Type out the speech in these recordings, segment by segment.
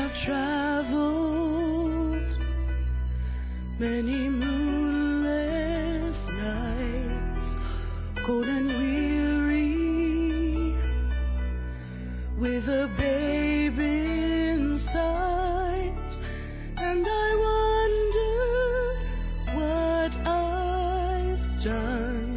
traveled many moonless nights, cold and weary, with a babe inside, and I wonder what I've done.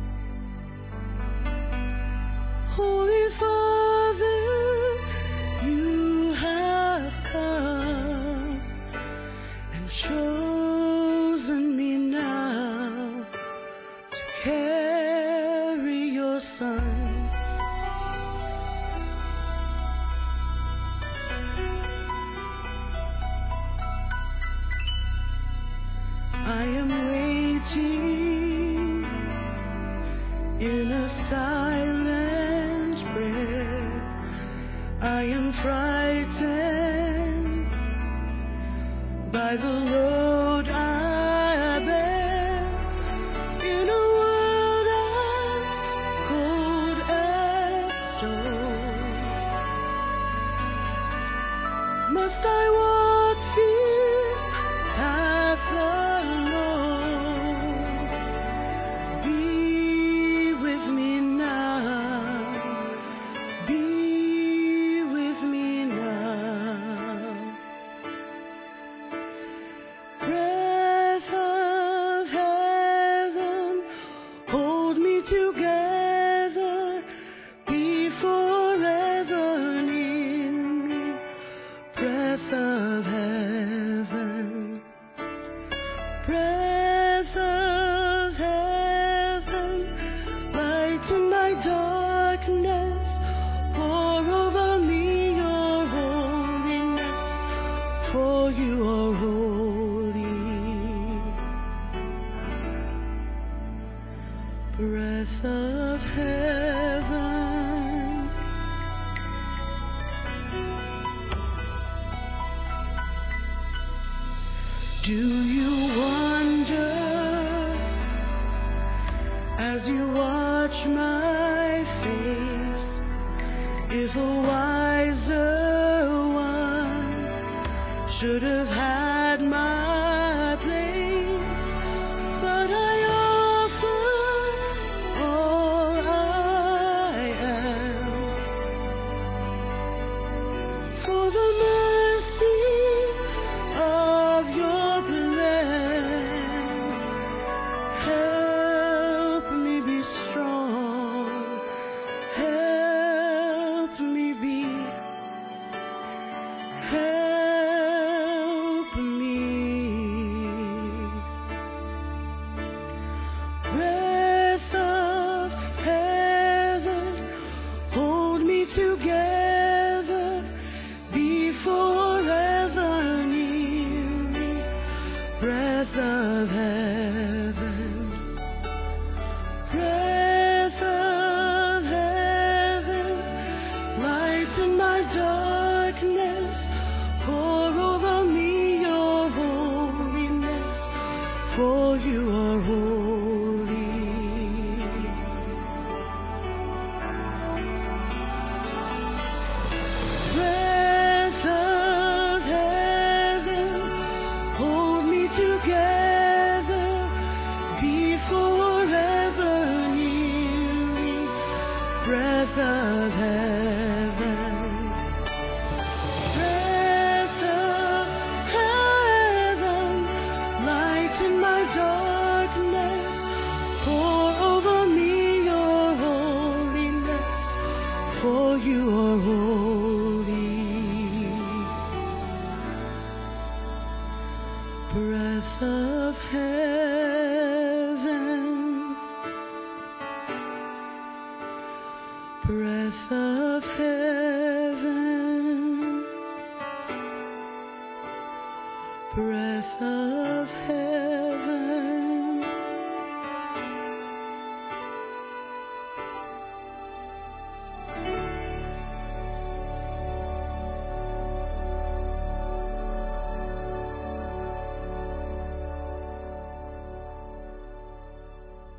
Holy Father, you have come and chosen me now to carry your Son. I am waiting in a silent prayer. I am frightened by the load I bear, in a world as cold as stone. Must I walk this path alone? Be with me now. Be with me now. Breath of heaven, hold me together. Be forever near me. Breath of heaven, breath of heaven, light in my darkness, pour over me your holiness, for you are holy. Breath of heaven, do you wonder as you watch my face if a wiser one should have had my place? But I offer all I am for the mercy of your plan. Help me be strong. Help me be. Help me. Breath of heaven, hold me together. Be forever near me. Breath of heaven, breath of heaven, light in my darkness, pour over me your holiness, for you are holy. Breath of heaven, hold me together. Be forever near me. Breath of heaven, breath of heaven, light in my darkness, pour over me your holiness, for you are holy. Breath of heaven, breath of heaven.